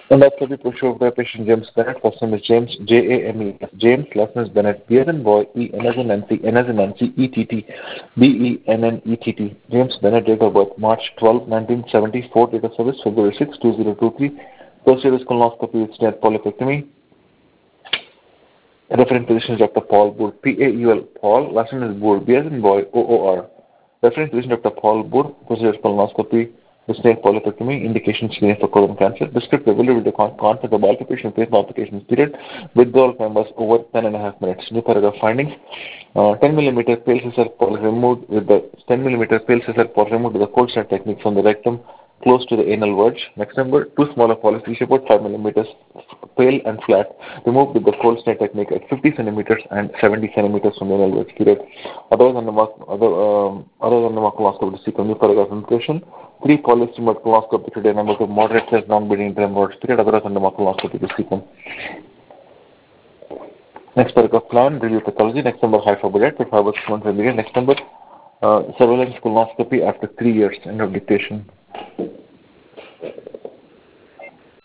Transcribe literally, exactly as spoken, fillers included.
Endoscopy pushover by patient James Bennett. First name is James, J A M E S. James, last name is Bennett. B as in boy, E, N as in Nancy, N as in Nancy, E T T, B E N N E T T. James Bennett, date of birth, March twelfth, nineteen seventy-four, date of service, February sixth, two thousand twenty-three. Procedure is colonoscopy with stent polypectomy. Reference physician is Doctor Paul Boor, P A U L, Paul, last name is Boor, B as in boy, O O R. Reference physician Doctor Paul Boor, procedure is colonoscopy with stent polypectomy, indication screening for colon cancer. Descriptive ability to con- contact the palpitation phase palpitation period, withdrawal members over ten and a half minutes. New paragraph findings. Uh, ten millimeter pale scissor polyp removed with the ten millimeter pale scissor polyp removed with the cold snap technique from the rectum close to the anal verge. Next number, two smaller polyps, each about five millimeters, pale and flat, removed with the cold snap technique at fifty centimeters and seventy centimeters from the anal verge period. Other than the other, um, other than the colonoscopy to seek a new paragraph implication. Three polyps removed colonoscopy today, number two, moderate size non-bleeding hemorrhoids period. Other than the colonoscopy to seek them. Next paragraph plan, review pathology. Next number, high fiber with fiber one million. Next number, uh, surveillance colonoscopy after three years. End of dictation.